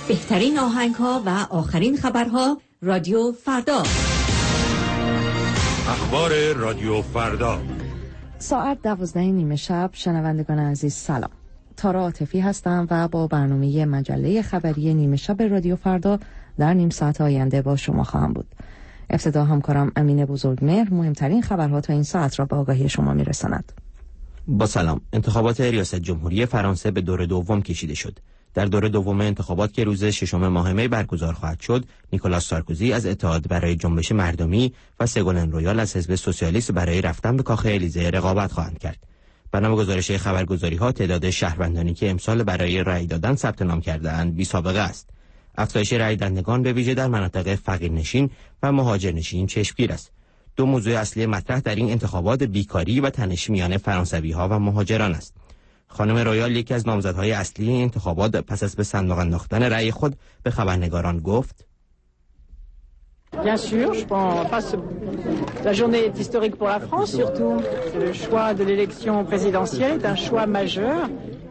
بهترین آهنگ‌ها و آخرین خبرها رادیو فردا. اخبار رادیو فردا ساعت 12:30 شب. شنوندگان عزیز سلام. تارا عاطفی هستم و با برنامه مجله خبری نیمه شب رادیو فردا در نیم ساعت آینده با شما خواهم بود. ابتدا همکارم امین بزرگمهر مهمترین خبرها تا این ساعت را به آگاهی شما میرساند. با سلام. انتخابات ریاست جمهوری فرانسه به دور دوم کشیده شد. در دور دوم انتخابات که روز 6 ماه می برگزار خواهد شد، نیکولاس سارکوزی از اتحاد برای جنبش مردمی و سگولن رویال از حزب سوسیالیست برای رفتن به کاخ الیزه رقابت خواهند کرد. بنا به گزارش خبرگزاری‌ها تعداد شهروندانی که امسال برای رأی دادن ثبت نام کرده‌اند بی‌سابقه است. افزایش رأی دهندگان به ویژه در مناطق فقیرنشین و مهاجرنشین چشمگیر است. دو موضوع اصلی مطرح در این انتخابات بیکاری و تنش میان فرانسوی‌ها و مهاجران است. خانم رویال یکی از نامزدهای اصلی این انتخابات پس از به صندوق انداختن رأی خود به خبرنگاران گفت: Bien sûr, je pense la journée est historique pour la France surtout. Le choix de l'élection présidentielle est un choix majeur.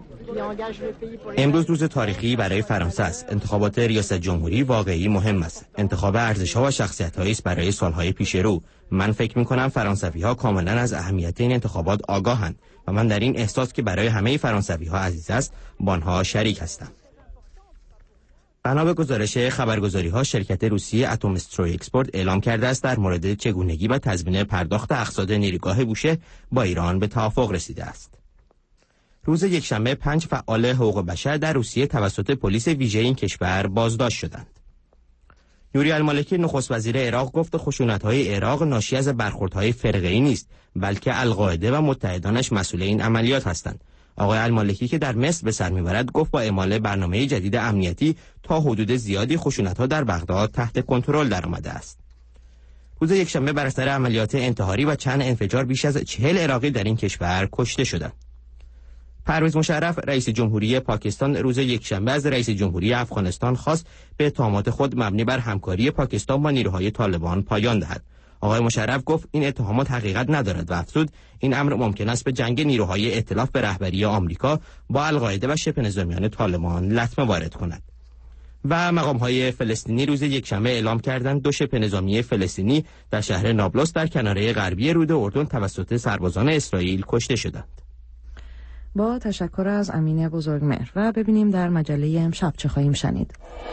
امروز روز تاریخی برای فرانسه است. انتخابات ریاست جمهوری واقعی مهم است. انتخاب ارزش‌ها و شخصیت‌هایی است برای سال‌های پیش رو. من فکر می‌کنم فرانسوی‌ها کاملاً از اهمیت این انتخابات آگاهند و من در این احساس که برای همه فرانسوی‌ها عزیز است با آنها شریک هستم. بنا به گزارش خبرگزاری‌ها شرکت روسی اتم‌استروی اکسپورت اعلام کرده است در مورد چگونگی و تضمین پرداخت اقساط نیروگاه بوشهر با ایران به توافق رسیده است. روز یکشنبه 5 فعال حقوق بشر در روسیه توسط پلیس ویژه این کشور بازداشت شدند. نوری المالکی نخست وزیر عراق گفت خشونت‌های عراق ناشی از برخوردهای فرقه‌ای نیست، بلکه القاعده و متحدانش مسئول این عملیات هستند. آقای المالکی که در مصر به سر می‌برد گفت با اعمال برنامه جدید امنیتی تا حدود زیادی خشونت‌ها در بغداد تحت کنترل درآمده است. روز یکشنبه بر اثر عملیات انتحاری و چند انفجار بیش از 40 عراقی در این کشور کشته شدند. پرویز مشرف رئیس جمهوری پاکستان روز یکشنبه از رئیس جمهوری افغانستان خواست به اتهامات خود مبنی بر همکاری پاکستان با نیروهای طالبان پایان دهد. آقای مشرف گفت این اتهامات حقیقت ندارد و افزود این امر ممکن است به جنگ نیروهای ائتلاف به رهبری آمریکا با القاعده و شبه نظامیان طالبان لطمه وارد کند. و مقام‌های فلسطینی روز یکشنبه اعلام کردند دو شبه نظامی فلسطینی در شهر نابلس در کناره غربی رود اردن توسط سربازان اسرائیل کشته شدند. با تشکر از امین بزرگمهر و ببینیم در مجله امشب چه خواهیم شنید.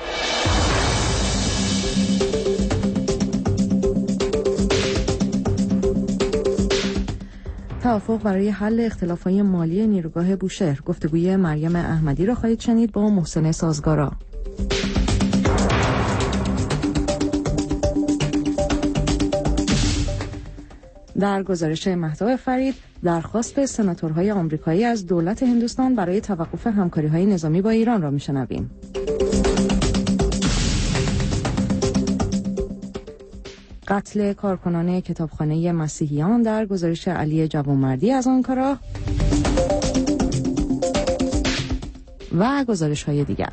توافق برای حل اختلافات مالی نیروگاه بوشهر. گفتگوی مریم احمدی را خواهید شنید با محسن سازگارا. در گزارش مهتاب فرید درخواست سناتورهای آمریکایی از دولت هندوستان برای توقف همکاری‌های نظامی با ایران را میشنویم. قتل کارکنان کتابخانه مسیحیان در گزارش علی جوانمردی از آنکارا و گزارش‌های دیگر.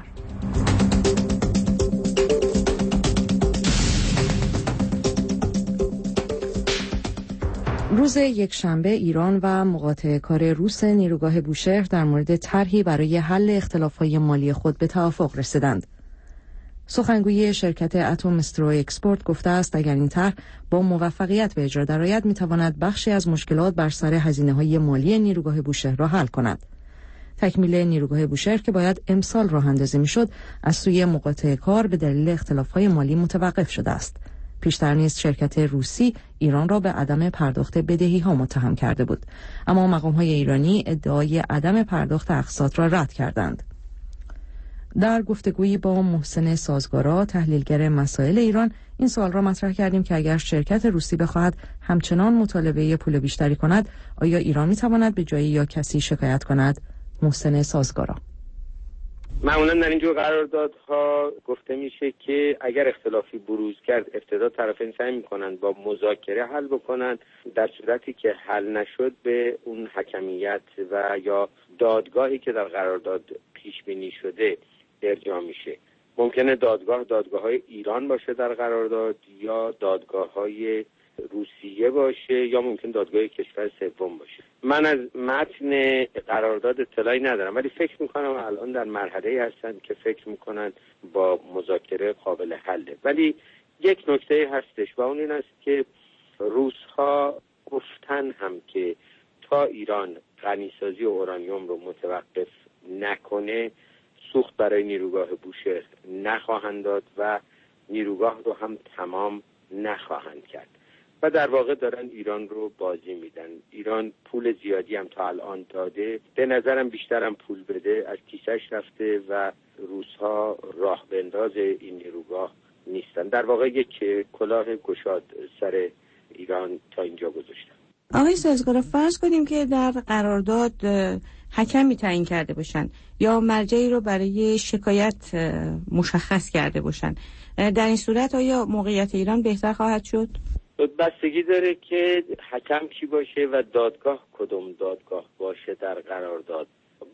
روز یکشنبه ایران و مقاطعه کار روس نیروگاه بوشهر در مورد طرحی برای حل اختلافات مالی خود به توافق رسیدند. سخنگوی شرکت اتم‌استروی اکسپورت گفته است اگر این طرح با موفقیت به اجرا درآید میتواند بخشی از مشکلات بر سر هزینه‌های مالی نیروگاه بوشهر را حل کند. تکمیل نیروگاه بوشهر که باید امسال راه اندازی میشد از سوی مقاطعه کار به دلیل اختلافات مالی متوقف شده است. پیشتر نیز شرکت روسی ایران را به عدم پرداخت بدهی‌ها متهم کرده بود، اما مقام‌های ایرانی ادعای عدم پرداخت اقساط را رد کردند. در گفتگویی با محسن سازگارا تحلیلگر مسائل ایران این سوال را مطرح کردیم که اگر شرکت روسی بخواهد همچنان مطالبه پول بیشتری کند آیا ایران می‌تواند به جایی یا کسی شکایت کند؟ محسن سازگارا: معمولا در اینجور قراردادها گفته میشه که اگر اختلافی بروز کرد ابتدا طرفین سعی میکنند با مذاکره حل بکنند، در صورتی که حل نشد به اون حکمیت و یا دادگاهی که در قرارداد پیش بینی شده ارجاع میشه. ممکنه دادگاه های ایران باشه در قرارداد یا دادگاه های روسیه باشه یا ممکن دادگاه کشور سوم باشه. من از متن قرارداد اطلاعی ندارم، ولی فکر میکنم الان در مرحله‌ای هستن که فکر میکنن با مذاکره قابل حله. ولی یک نکته هستش و اون این است که روس‌ها گفتن هم که تا ایران غنیسازی اورانیوم رو متوقف نکنه سوخت برای نیروگاه بوشهر نخواهند داد و نیروگاه رو هم تمام نخواهند کرد و در واقع دارن ایران رو بازی میدن. ایران پول زیادی هم تا الان داده، به نظرم بیشتر هم پول بده از کیسش رفته و روس‌ها راه بنداز این نیروگاه نیستن. در واقع یک کلاه گشاد سر ایران تا اینجا گذاشتن. آقای سازگار، فرض کنیم که در قرارداد حکمی تعیین کرده باشن یا مرجعی رو برای شکایت مشخص کرده باشن، در این صورت آیا موقعیت ایران بهتر خواهد شد؟ بستگی داره که حکم کی باشه و دادگاه کدوم دادگاه باشه در قرارداد.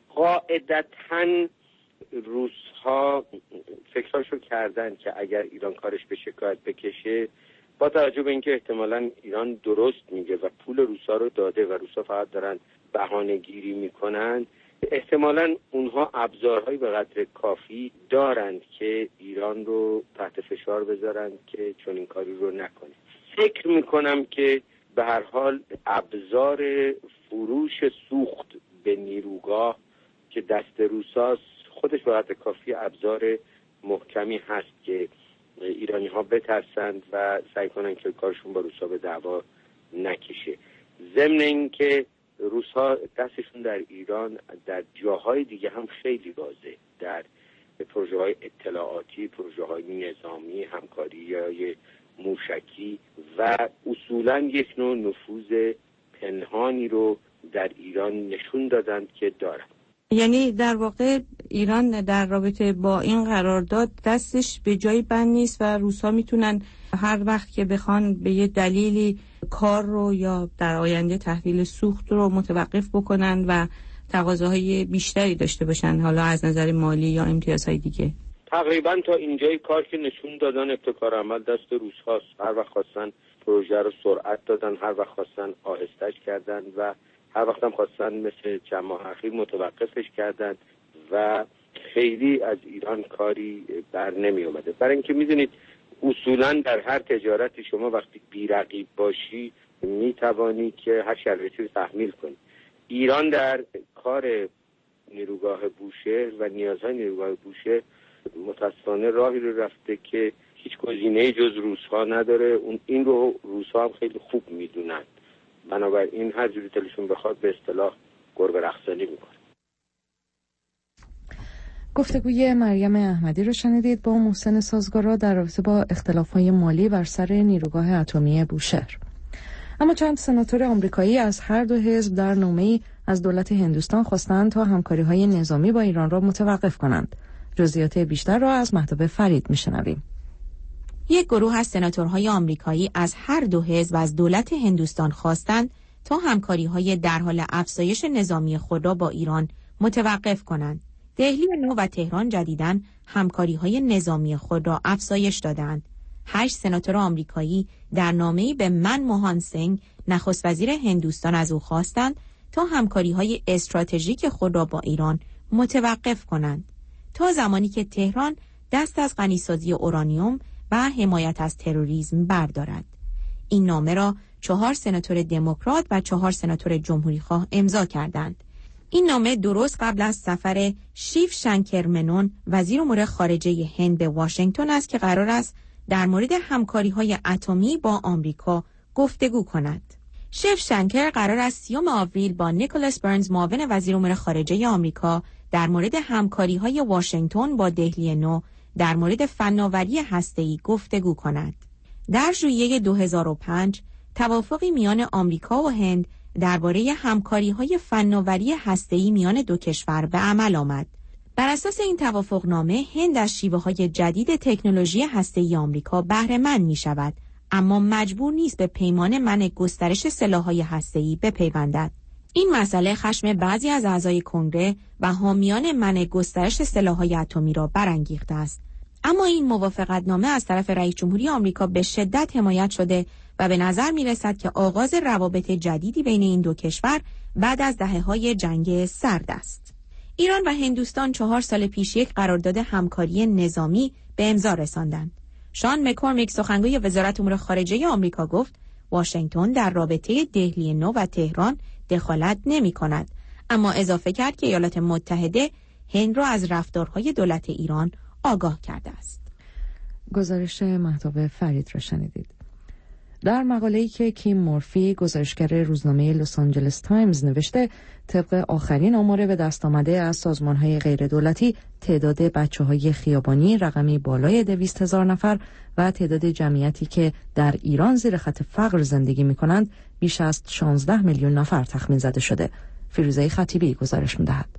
قاعدتاً روس‌ها فکراشو کردن که اگر ایران کارش به شکایت بکشه، با توجه به اینکه احتمالاً ایران درست میگه و پول روس‌ها رو داده و روس‌ها فقط دارن بهانه‌گیری میکنن، احتمالاً اونها ابزارهایی به قدر کافی دارند که ایران رو تحت فشار بذارن که چون این کاری رو نکنه. فکر میکنم که به هر حال ابزار فروش سوخت به نیروگاه که دست روساست خودش به قدر کافی ابزار محکمی هست که ایرانی ها بترسند و سعی کنن که کارشون با روسا به دعوا نکشه. ضمن این که روسا دستشون در ایران در جاهای دیگه هم خیلی بازه، در پروژه های اطلاعاتی، پروژه های نظامی، همکاری های موشکی و اصولا یک نوع نفوذ پنهانی رو در ایران نشون دادند که دارند. یعنی در واقع ایران در رابطه با این قرارداد دستش به جایی بند نیست و روس‌ها میتونن هر وقت که بخوان به یه دلیلی کار رو یا در آینده تحویل سوخت رو متوقف بکنن و تقاضاهای بیشتری داشته باشن، حالا از نظر مالی یا امتیازهای دیگه. تقریبا تا اینجای کار که نشون دادن ابتکار عمل دست روس‌هاست. هر وقت خواستن پروژه رو سرعت دادن، هر وقت خواستن آهسته‌اش کردن و هر وقت هم خواستن مثل چند ماه اخیر متوقفش کردن و خیلی از ایران کاری بر نمی اومده. برای اینکه میدونید اصولا در هر تجارتی شما وقتی بی‌رقیب باشی میتوانی که هر شرایطی رو تحمیل کنی. ایران در کار نیروگاه بوشهر و نیازهای نیروگاه بوشهر متاسفانه راهی رو رفته که هیچ گزینه‌ای جز روس‌ها نداره. این رو روس‌ها هم خیلی خوب میدونن، بنابراین هر جوری دلشون بخواد به اصطلاح گربه رقصانی میکنه. گفتگوی مریم احمدی رو شنیدید با محسن سازگارا در رابطه با اختلاف‌های مالی بر سر نیروگاه اتمی بوشهر. اما چند سناتور آمریکایی از هر دو حزب در نامه‌ای از دولت هندوستان خواستند تا همکاری‌های نظامی با ایران را متوقف کنند. جزئیات بیشتر را از مهتاب فرید میشنویم. یک گروه از سناتورهای آمریکایی از هر دو حزب از دولت هندوستان خواستند تا همکاری‌های در حال افزایش نظامی خود را با ایران متوقف کنند. دهلی نو و تهران جدیداً همکاری‌های نظامی خود را افزایش دادند. 8 سناتور آمریکایی در نامه‌ای به منموهان سینگ نخست وزیر هندوستان از او خواستند تا همکاری‌های استراتژیک خود را با ایران متوقف کنند تا زمانی که تهران دست از غنیسازی اورانیوم و حمایت از تروریسم بردارد. این نامه را 4 سناتور دموکرات و 4 سناتور جمهوری‌خواه امضا کردند. این نامه درست قبل از سفر شیو شنکر منون وزیر امور خارجه هند به واشنگتن است که قرار است در مورد همکاری‌های اتمی با آمریکا گفتگو کند. شیو شنکر قرار است 30 آوریل با نیکولاس برنز معاون وزیر امور خارجه آمریکا در مورد همکاری‌های واشنگتن با دهلی نو در مورد فناوری هسته‌ای گفتگو کند. در ژوئیه 2005 توافقی میان آمریکا و هند درباره همکاری‌های فناوری هسته‌ای میان دو کشور به عمل آمد. بر اساس این توافقنامه هند از شیوه‌های جدید تکنولوژی هسته‌ای آمریکا بهره مند می‌شود، اما مجبور نیست به پیمان منع گسترش سلاح‌های هسته‌ای بپیوندد. این مسئله خشم بعضی از اعضای کنگره و حامیان منع گسترش سلاح‌های اتمی را برانگیخته است. اما این موافقتنامه از طرف رئیس جمهوری آمریکا به شدت حمایت شده و به نظر می رسد که آغاز روابط جدیدی بین این دو کشور بعد از دهه‌های جنگ سرد است. ایران و هندوستان 4 سال پیش یک قرارداد همکاری نظامی به امضا رساندند. شان مکورمیک سخنگوی وزارت امور خارجه آمریکا گفت واشنگتن در رابطه دهلی نو و تهران دخالت نمی کند، اما اضافه کرد که ایالات متحده هند را از رفتارهای دولت ایران آگاه کرده است. گزارش مهتاب فرید را شنیدید. در مقاله‌ای که کیم مورفی گزارشگر روزنامه لس آنجلس تایمز نوشته، طبق آخرین آمار به دست آمده از سازمان‌های غیردولتی، تعداد بچه‌های خیابانی رقمی بالای 200,000 نفر و تعداد جمعیتی که در ایران زیر خط فقر زندگی می‌کنند بیش از 16 میلیون نفر تخمین زده شده. فیروزه خطیبی گزارش می‌دهد.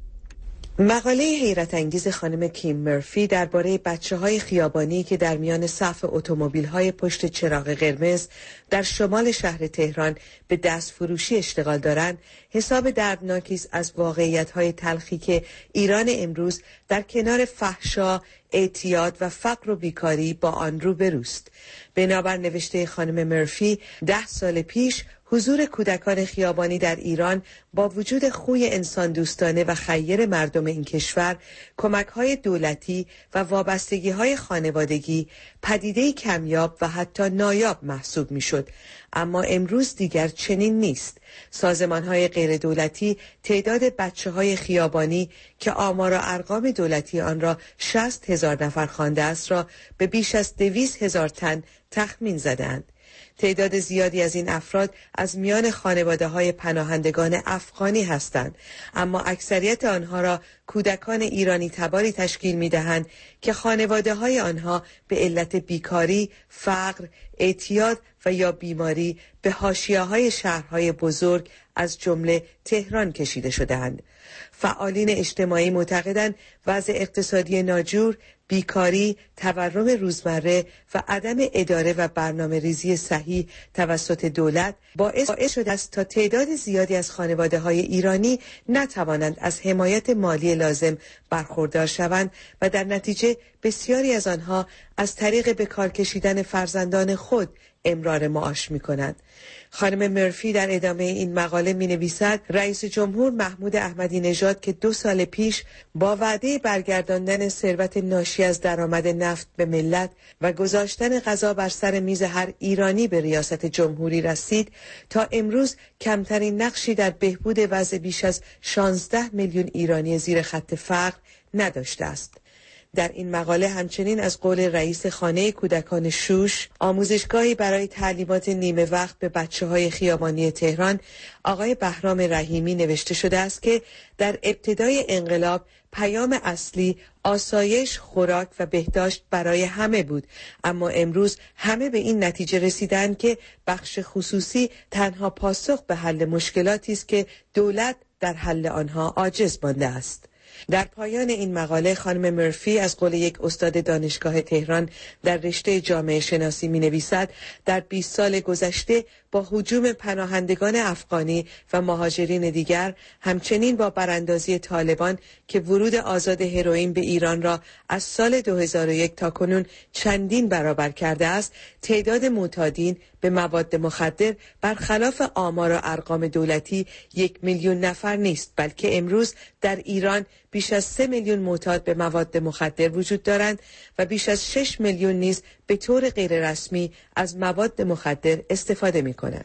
مقاله حیرت انگیز خانم کیم مرفی درباره بچه‌های خیابانی که در میان صف اتومبیل‌های پشت چراغ قرمز در شمال شهر تهران به دست فروشی اشتغال دارند، حساب دردناکی است از واقعیت‌های تلخی که ایران امروز در کنار فحشا، اعتیاد و فقر و بیکاری با آن روبروست. بنابر نوشته خانم مرفی، 10 سال پیش حضور کودکان خیابانی در ایران با وجود خوی انسان دوستانه و خیر مردم این کشور، کمک‌های دولتی و وابستگی‌های خانوادگی پدیده‌ای کمیاب و حتی نایاب محسوب می‌شد. اما امروز دیگر چنین نیست. سازمان‌های غیر دولتی تعداد بچه‌های خیابانی که آمار و ارقام دولتی آن را 60,000 نفر خوانده است را به بیش از 200,000 تن تخمین زدند. تعداد زیادی از این افراد از میان خانواده‌های پناهندگان افغانی هستند، اما اکثریت آنها را کودکان ایرانی تباری تشکیل می‌دهند که خانواده‌های آنها به علت بیکاری، فقر، اعتیاد و یا بیماری به حاشیه‌های شهرهای بزرگ از جمله تهران کشیده شده‌اند. فعالین اجتماعی معتقدند وضع اقتصادی ناجور، بیکاری، تورم روزمره و عدم اداره و برنامه ریزی صحیح توسط دولت باعث شده است تا تعداد زیادی از خانواده‌های ایرانی نتوانند از حمایت مالی لازم برخوردار شوند و در نتیجه بسیاری از آنها از طریق به کار کشیدن فرزندان خود امرار معاش می‌کنند. خانم مرفی در ادامه این مقاله می‌نویسد رئیس جمهور محمود احمدی نژاد که 2 سال پیش با وعده برگرداندن ثروت ناشی از درآمد نفت به ملت و گذاشتن غذا بر سر میز هر ایرانی به ریاست جمهوری رسید، تا امروز کمترین نقشی در بهبود وضع بیش از 16 میلیون ایرانی زیر خط فقر نداشته است. در این مقاله همچنین از قول رئیس خانه کودکان شوش، آموزشگاهی برای تعلیمات نیمه وقت به بچه‌های خیابانی تهران، آقای بهرام رحیمی نوشته شده است که در ابتدای انقلاب پیام اصلی آسایش، خوراک و بهداشت برای همه بود، اما امروز همه به این نتیجه رسیدند که بخش خصوصی تنها پاسخ به حل مشکلاتی است که دولت در حل آنها عاجز مانده است. در پایان این مقاله خانم مرفی از قول یک استاد دانشگاه تهران در رشته جامعه شناسی می نویسد در 20 سال گذشته با هجوم پناهندگان افغانی و مهاجرین دیگر، همچنین با براندازی طالبان که ورود آزاد هروئین به ایران را از سال 2001 تا کنون چندین برابر کرده است، تعداد معتادین به مواد مخدر برخلاف آمار و ارقام دولتی 1 میلیون نفر نیست، بلکه امروز در ایران بیش از 3 میلیون معتاد به مواد مخدر وجود دارند و بیش از 6 میلیون نیز به طور غیر رسمی از مواد مخدر استفاده می کنند.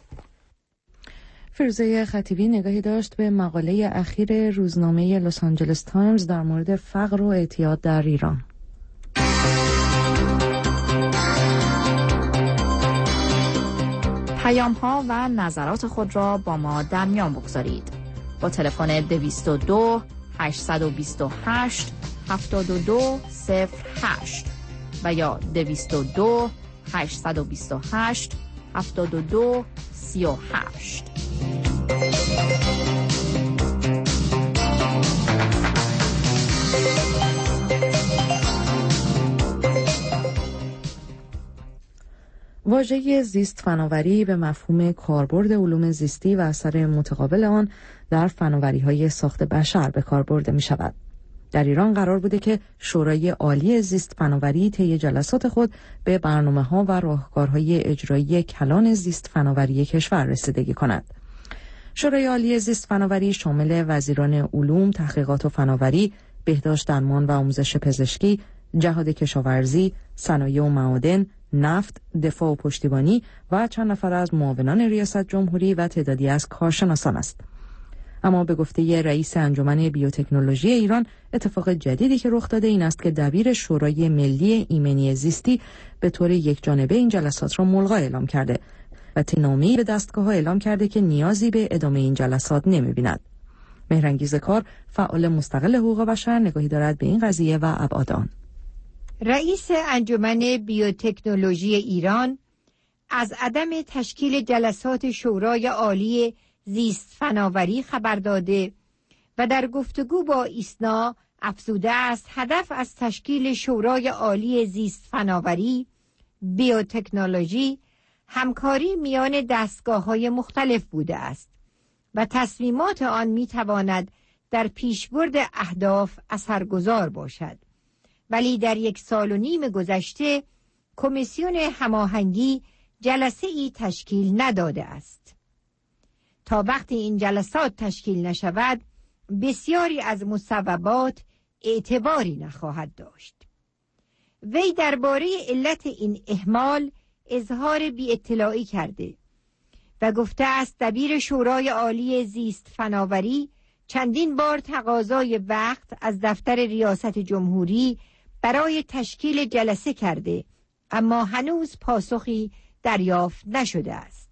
فیروزه خطیبی نگاهی داشت به مقاله اخیر روزنامه لس آنجلس تایمز در مورد فقر و اعتیاد در ایران. پیام‌ها و نظرات خود را با ما در میان بگذارید. با تلفن 222 828 7208 و یا 222 828 7238. واژه زیست فناوری به مفهوم کاربرد علوم زیستی و اثر متقابل آن در فناوری‌های ساخت بشر به کار برده می شود. در ایران قرار بوده که شورای عالی زیست فناوری طی جلسات خود به برنامه‌ها و راهکارهای اجرایی کلان زیست فناوری کشور رسیدگی کند. شورای عالی زیست فناوری شامل وزیران علوم، تحقیقات و فناوری، بهداشت، درمان و آموزش پزشکی، جهاد کشاورزی، صنایع و معادن، نفت، دفاع و پشتیبانی و چند نفر از معاونان ریاست جمهوری و تعدادی از کارشناسان است. اما به گفته رئیس انجمن بیوتکنولوژی ایران، اتفاق جدیدی که رخ داده این است که دبیر شورای ملی ایمنی زیستی به طور یکجانبه این جلسات را ملغا اعلام کرده و طعنه‌ای به دستگاه‌ها اعلام کرده که نیازی به ادامه این جلسات نمی‌بیند. مهرانگیز کار، فعال مستقل حقوق بشر، نگاهی دارد به این قضیه و ابعاد آن. رئیس انجمن بیوتکنولوژی ایران از عدم تشکیل جلسات شورای عالی زیست فناوری خبر داده و در گفتگو با ایسنا افزوده است هدف از تشکیل شورای عالی زیست فناوری بیوتکنولوژی همکاری میان دستگاه‌های مختلف بوده است و تصمیمات آن میتواند در پیشبرد اهداف اثرگذار باشد. ولی در 1.5 سال گذشته کمیسیون هماهنگی جلسه‌ای تشکیل نداده است. تا وقتی این جلسات تشکیل نشود بسیاری از مصوبات اعتباری نخواهد داشت. وی درباره علت این اهمال اظهار بی‌اطلاعی کرده و گفته است دبیر شورای عالی زیست فناوری چندین بار تقاضای وقت از دفتر ریاست جمهوری برای تشکیل جلسه کرده اما هنوز پاسخی دریافت نشده است.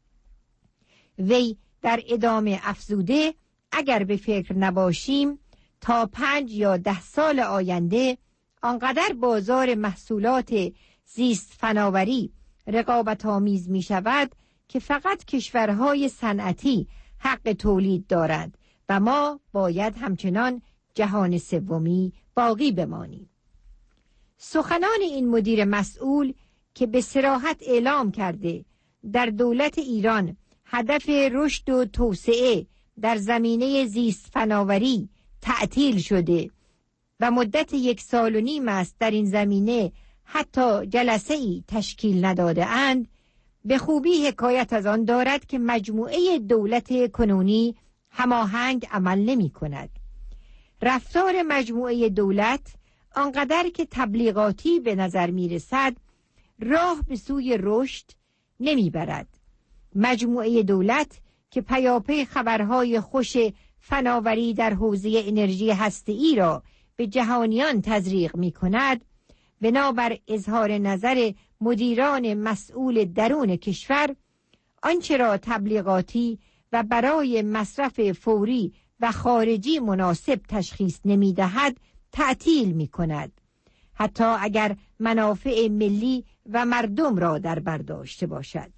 وی در ادامه افزوده اگر به فکر نباشیم تا 5 یا 10 سال آینده آنقدر بازار محصولات زیست فناوری رقابت‌آمیز می شود که فقط کشورهای صنعتی حق تولید دارند و ما باید همچنان جهان سومی باقی بمانیم. سخنان این مدیر مسئول که به صراحت اعلام کرده در دولت ایران هدف رشد و توسعه در زمینه زیست فناوری تعطیل شده و مدت 1.5 سال است در این زمینه حتی جلسه‌ای تشکیل نداده اند، به خوبی حکایت از آن دارد که مجموعه دولت کنونی هماهنگ عمل نمی کند. رفتار مجموعه دولت آنقدر که تبلیغاتی به نظر می رسد راه به سوی رشد نمی برد. مجموعه دولت که پیاپی خبرهای خوش فناوری در حوزه انرژی هسته‌ای را به جهانیان تزریق می کند، بنابر اظهار نظر مدیران مسئول درون کشور آنچه را تبلیغاتی و برای مصرف فوری و خارجی مناسب تشخیص نمی دهد تعطیل می کند، حتی اگر منافع ملی و مردم را در بر داشته باشد.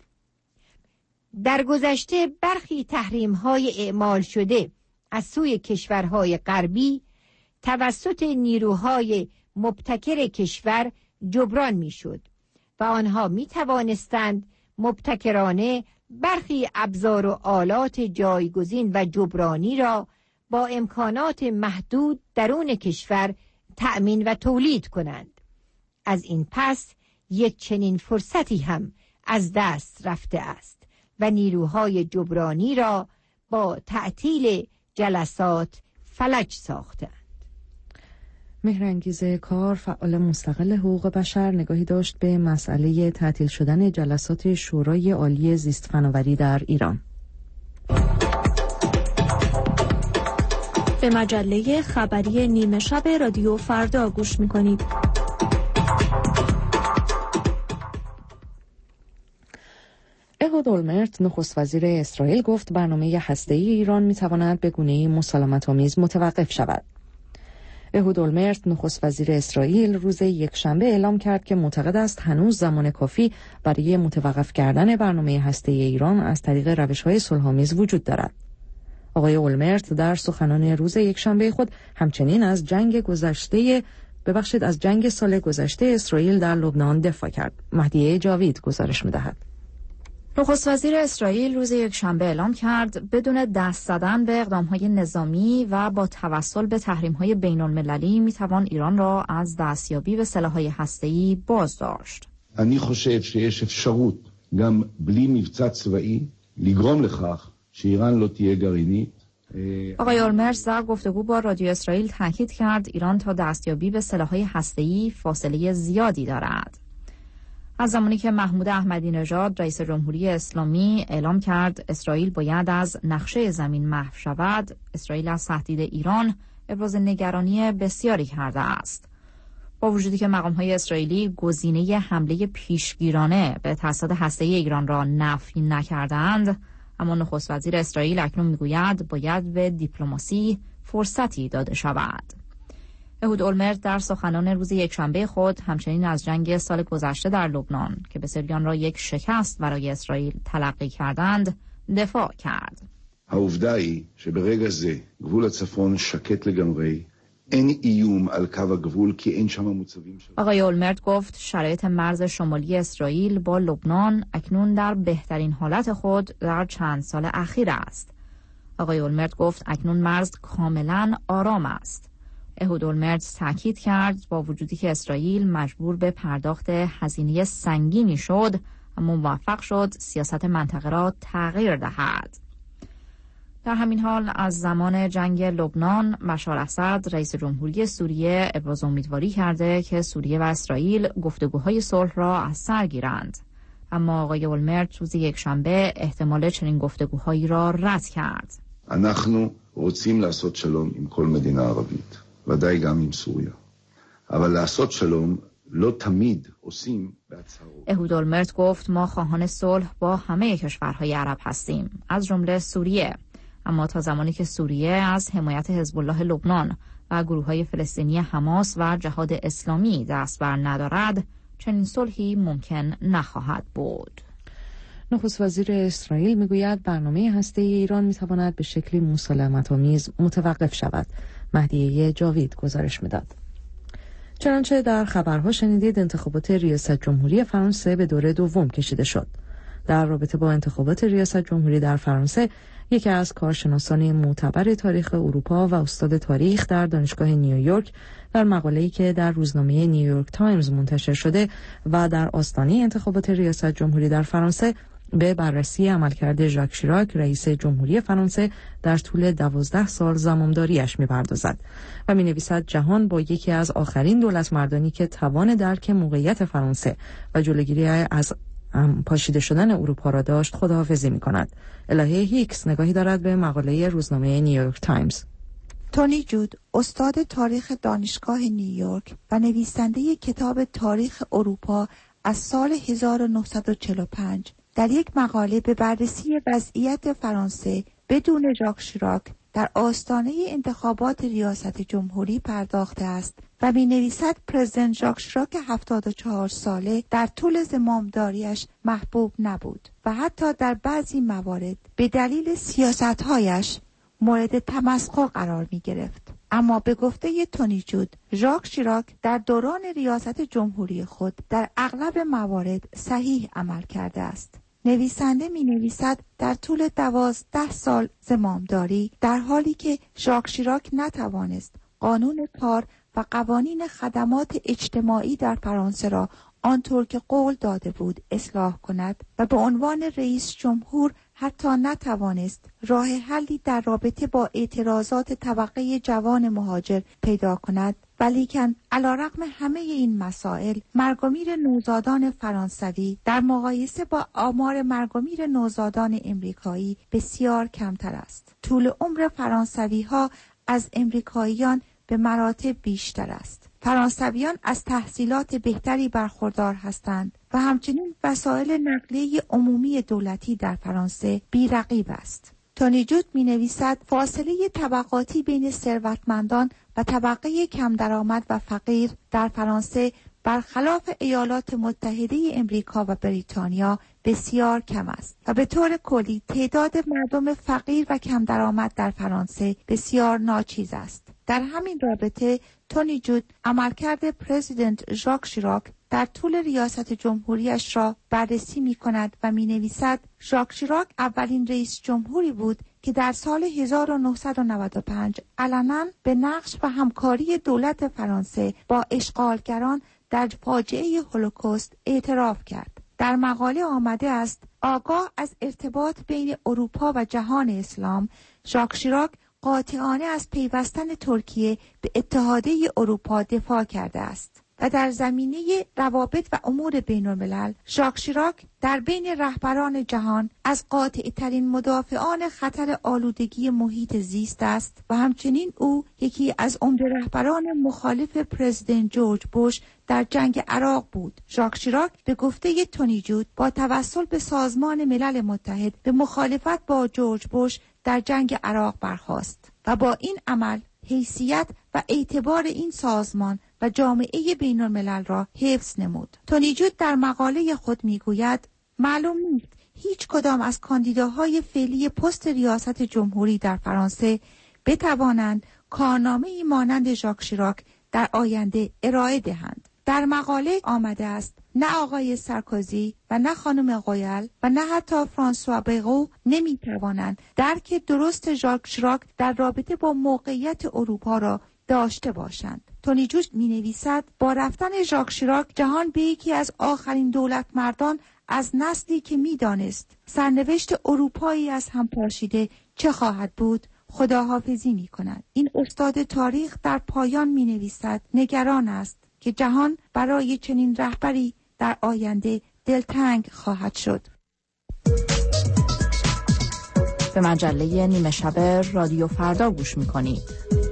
در گذشته برخی تحریم‌های اعمال شده از سوی کشورهای غربی توسط نیروهای مبتکر کشور جبران می‌شد و آنها می‌توانستند مبتکرانه برخی ابزار و آلات جایگزین و جبرانی را با امکانات محدود درون کشور تأمین و تولید کنند. از این پس یک چنین فرصتی هم از دست رفته است و نیروهای جبرانی را با تعطیل جلسات فلج ساختند. مهرانگیز کار، فعال مستقل حقوق بشر، نگاهی داشت به مسئله تعطیل شدن جلسات شورای عالی زیست فناوری در ایران. به مجله خبری نیمه شب رادیو فردا گوش می‌کنید. اهود اولمرت نخست وزیر اسرائیل گفت برنامه هسته‌ای ایران می‌تواند به گونه‌ای مسالمت‌آمیز متوقف شود. اهود اولمرت نخست وزیر اسرائیل روز یکشنبه اعلام کرد که معتقد است هنوز زمان کافی برای متوقف کردن برنامه هسته‌ای ایران از طریق روش‌های صلح‌آمیز وجود دارد. آقای اولمرت در سخنان روز یکشنبه خود همچنین از جنگ سال گذشته اسرائیل در لبنان دفاع کرد. مهدیه جاوید گزارش می‌دهد. نخست وزیر اسرائیل روز یکشنبه اعلام کرد بدون دست زدن به اقدام‌های نظامی و با توسل به تحریم‌های بین‌المللی می‌توان ایران را از دستیابی به سلاح‌های هسته‌ای بازداشت. אני חושב שיש אפשרות גם בלי מבצע צבאי לגרום לכך שאיראן לא תהיה גרעינית. آقای اولمرت در گفتگو با رادیو اسرائیل تاکید کرد ایران تا دستیابی به سلاح‌های هسته‌ای فاصله زیادی دارد. از زمانی که محمود احمدی نژاد رئیس جمهوری اسلامی اعلام کرد اسرائیل باید از نقشه زمین محو شود، اسرائیل از تهدید ایران ابراز نگرانی بسیاری کرده است. با وجودی که مقام‌های اسرائیلی گزینه حمله پیشگیرانه به تاسیسات هسته‌ای ایران را نفی نکردند، اما نخست وزیر اسرائیل اکنون میگوید باید به دیپلماسی فرصتی داده شود. اهود اولمرت در سخنان روز یکشنبه خود همچنین از جنگ سال گذشته در لبنان که بسیاریان را یک شکست برای اسرائیل تلقی کردند دفاع کرد. העובדה היא שברגע זה גבול הצפון שקט לגמרי. אין איום על קו הגבול כי אין שם מוצבים של... آقای اولمرت گفت شرایط مرز شمالی اسرائیل با لبنان اکنون در بهترین حالت خود در چند سال اخیر است. آقای اولمرت گفت اکنون مرز کاملا آرام است. اهود اولمرت تاکید کرد با وجودی که اسرائیل مجبور به پرداخت هزینه سنگینی شد اما موفق شد سیاست منطقه را تغییر دهد. در همین حال از زمان جنگ لبنان بشار اسد رئیس جمهوری سوریه ابراز امیدواری کرده که سوریه و اسرائیل گفتگوهای صلح را از سر گیرند، اما آقای اولمرت روز یکشنبه احتمال چنین گفتگوهایی را رد کرد. אנחנו רוצים לעשות שלום עם כל מדינה ערבית, ודאי גם עם סוריה. אבל לעשות שלום לא תמיד עושים בהצהרות. اهود اولمرت گفت ما خواهان صلح با همه کشورهای عرب هستیم، از جمله سوریه. اما تا زمانی که سوریه از حمایت حزب الله لبنان و گروه‌های فلسطینی حماس و جهاد اسلامی دست بر ندارد، چنین صلحی ممکن نخواهد بود. نخست وزیر اسرائیل میگوید برنامه هسته‌ای ایران میتواند به شکلی مسالمت‌آمیز متوقف شود. مهدیه جاوید گزارش میداد. چنانچه در خبرها شنیدید انتخابات ریاست جمهوری فرانسه به دوره دوم کشیده شد. در رابطه با انتخابات ریاست جمهوری در فرانسه، یکی از کارشناسان معتبر تاریخ اروپا و استاد تاریخ در دانشگاه نیویورک در مقاله‌ای که در روزنامه نیویورک تایمز منتشر شده و در آستانه انتخابات ریاست جمهوری در فرانسه به بررسی عملکرد ژاک شیراک رئیس جمهوری فرانسه در طول 12 سال زمامداریش می‌پردازد و می‌نویسد جهان با یکی از آخرین دولتمردانی که توان درک موقعیت فرانسه و جلوگیری از پاشیده شدن اروپا را داشت خداحافظی می‌کند. الهه هیکس نگاهی دارد به مقاله روزنامه نیویورک تایمز. تونی جود، استاد تاریخ دانشگاه نیویورک و نویسنده کتاب تاریخ اروپا از سال 1945 در یک مقاله به بررسی وضعیت فرانسه بدون ژاک شیراک در آستانه انتخابات ریاست جمهوری پرداخته است و می‌نویسد پرزیدنت ژاک شیراک 74 ساله در طول زمامداریش محبوب نبود و حتی در بعضی موارد به دلیل سیاست‌هایش مورد تمسخر قرار می‌گرفت. اما به گفته تونی جود، ژاک شیراک در دوران ریاست جمهوری خود در اغلب موارد صحیح عمل کرده است. نویسنده می نویسد در طول 12 سال زمامداری در حالی که ژاک شیراک نتوانست قانون کار و قوانین خدمات اجتماعی در فرانسه را آنطور که قول داده بود اصلاح کند و به عنوان رئیس جمهور حتی نتوانست راه حلی در رابطه با اعتراضات طبقه جوان مهاجر پیدا کند، ولیکن علیرغم همه این مسائل مرگ و میر نوزادان فرانسوی در مقایسه با آمار مرگ و میر نوزادان امریکایی بسیار کمتر است. طول عمر فرانسوی ها از امریکاییان به مراتب بیشتر است. فرانسویان از تحصیلات بهتری برخوردار هستند و همچنین وسایل نقلیه عمومی دولتی در فرانسه بی‌رقیب است. تونی جود می نویسد فاصله طبقاتی بین ثروتمندان و طبقه کم درآمد و فقیر در فرانسه برخلاف ایالات متحده امریکا و بریتانیا بسیار کم است و به طور کلی تعداد مردم فقیر و کم درآمد در فرانسه بسیار ناچیز است. در همین رابطه تونی جود عملکرد پرزیدنت ژاک شیراک در طول ریاست جمهوریش را بررسی می کند و می نویسد ژاک شیراک اولین رئیس جمهوری بود که در سال 1995 علنا به نقش و همکاری دولت فرانسه با اشغالگران در فاجعه هولوکاست اعتراف کرد. در مقاله آمده است آگاه از ارتباط بین اروپا و جهان اسلام، ژاک شیراک قاطعانه از پیوستن ترکیه به اتحادیه اروپا دفاع کرده است و در زمینه روابط و امور بین الملل ژاک شیراک در بین رهبران جهان از قاطع‌ترین مدافعان خطر آلودگی محیط زیست است و همچنین او یکی از عمده رهبران مخالف پرزیدنت جورج بوش در جنگ عراق بود. ژاک شیراک به گفته تونی جود با توسل به سازمان ملل متحد به مخالفت با جورج بوش در جنگ عراق برخاست و با این عمل حیثیت و اعتبار این سازمان و جامعه بین الملل را حفظ نمود. تونی جود در مقاله خود میگوید معلوم نیست هیچ کدام از کاندیداهای فعلی پست ریاست جمهوری در فرانسه بتوانند کارنامه‌ای مانند ژاک شیراک در آینده ارائه دهند. در مقاله آمده است نه آقای سارکوزی و نه خانم غویل و نه حتی فرانسوا بیغو نمیتوانند درک درست ژاک شیراک در رابطه با موقعیت اروپا را داشته باشند. تونی جود می نویسد با رفتن ژاک شیراک جهان به یکی از آخرین دولت مردان از نسلی که می دانست سرنوشت اروپایی از هم پاشیده چه خواهد بود خداحافظی می کند. این استاد تاریخ در پایان می نویسد نگران است که جهان برای چنین رهبری در آینده دلتنگ خواهد شد. به مجله نیمه شب رادیو فردا گوش می‌کنید.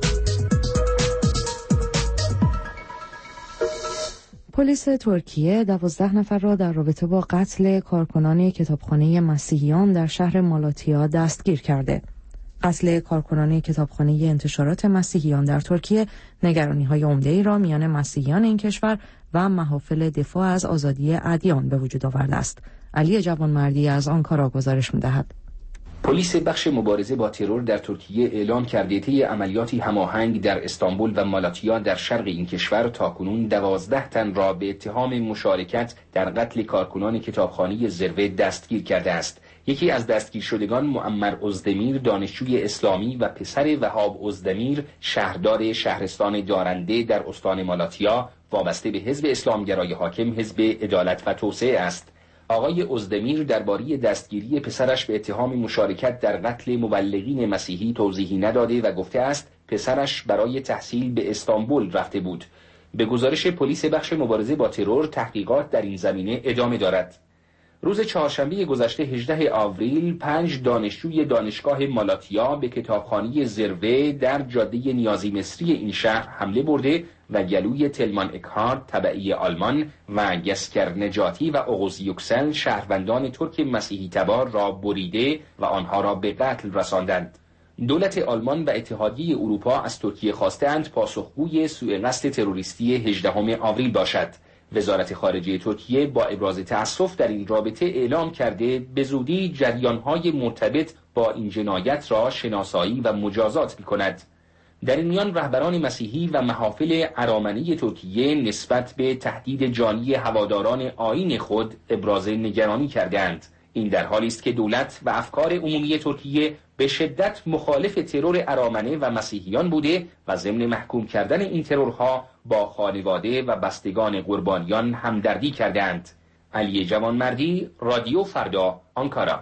پلیس ترکیه 12 نفر را در رابطه با قتل کارکنان کتابخانه مسیحیان در شهر مالاتیا دستگیر کرده. قتل کارکنان کتابخانه انتشارات مسیحیان در ترکیه نگرانی‌های عمده‌ای را میان مسیحیان این کشور و محافل دفاع از آزادی ادیان به وجود آورده است. علی جوانمردی از آنکارا گزارش می‌دهد. پلیس بخش مبارزه با ترور در ترکیه اعلام کرده طی عملیاتی هماهنگ در استانبول و مالاتیا در شرق این کشور تاکنون 12 تن را به اتهام مشارکت در قتل کارکنان کتابخانه زروه دستگیر کرده است. یکی از دستگیر شدگان معمر ازدمیر دانشجوی اسلامی و پسر وهاب ازدمیر شهردار شهرستان دارنده در استان مالاتیا وابسته به حزب اسلامگرای حاکم حزب عدالت و توسعه است. آقای ازدمیر درباره دستگیری پسرش به اتهام مشارکت در قتل مبلغین مسیحی توضیحی نداده و گفته است پسرش برای تحصیل به استانبول رفته بود. به گزارش پلیس بخش مبارزه با ترور تحقیقات در این زمینه ادامه دارد. روز چهارشنبه گذشته 18 آوریل 5 دانشجوی دانشگاه مالاتیا به کتابخانه زروه در جاده نیازی مصری این شهر حمله برده و گلوی تلمان اکهارد تبعی آلمان و گسکر نجاتی و اوغوز یوکسل شهروندان ترک مسیحی تبار را بریده و آنها را به قتل رساندند. دولت آلمان و اتحادیه اروپا از ترکیه خواستند پاسخگوی سوء قصد تروریستی 18 آوریل باشد. وزارت خارجه ترکیه با ابراز تأسف در این رابطه اعلام کرده به زودی جریان‌های مرتبط با این جنایت را شناسایی و مجازات می‌کند. در این میان رهبران مسیحی و محافل ارامنه ترکیه نسبت به تهدید جانی هواداران آیین خود ابراز نگرانی کردند. این در حالی است که دولت و افکار عمومی ترکیه به شدت مخالف ترور ارامنه و مسیحیان بوده و ضمن محکوم کردن این ترورها با خانواده و بستگان قربانیان همدردی کردند. علی جوانمردی، رادیو فردا، آنکارا.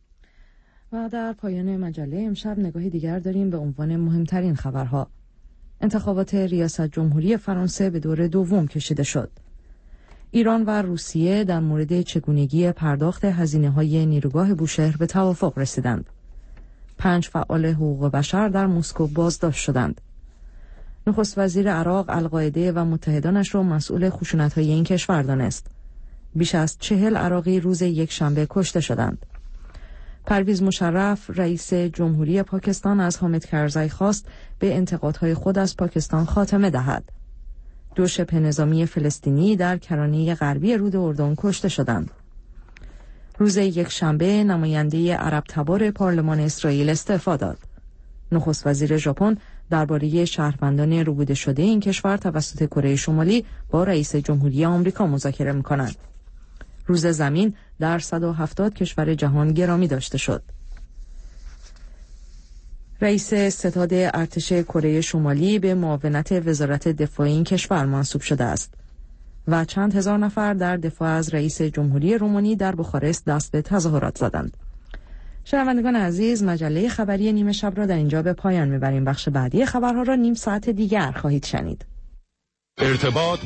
و در پایان مجله امشب نگاهی دیگر داریم به عنوان مهمترین خبرها. انتخابات ریاست جمهوری فرانسه به دور دوم کشیده شد. ایران و روسیه در مورد چگونگی پرداخت هزینه‌های نیروگاه بوشهر به توافق رسیدند. 5 فعال حقوق بشر در مسکو بازداشت شدند. نخست وزیر عراق القاعده و متحدانش را مسئول خشونت‌های این کشور دانست. بیش از 40 عراقی روز یک شنبه کشته شدند. پرویز مشرف رئیس جمهوری پاکستان از حامد کرزی خواست به انتقادهای خود از پاکستان خاتمه دهد. 2 شبه نظامی فلسطینی در کرانه غربی رود اردن کشته شدند. روز یک شنبه نماینده عرب تبار پارلمان اسرائیل استعفا داد. نخست وزیر ژاپن درباره شهروندان روبوده شده این کشور توسط کره شمالی با رئیس جمهوری آمریکا مذاکره می‌کنند. روز زمین در 170 کشور جهان گرامی داشته شد. رئیس ستاد ارتش کره شمالی به معاونت وزارت دفاع این کشور منصوب شده است و چند هزار نفر در دفاع از رئیس جمهوری رومانی در بخارست دست به تظاهرات زدند. شنوندگان عزیز، مجله خبری نیمه شب را در اینجا به پایان میبریم. بخش بعدی خبرها را نیم ساعت دیگر خواهید شنید. ارتباط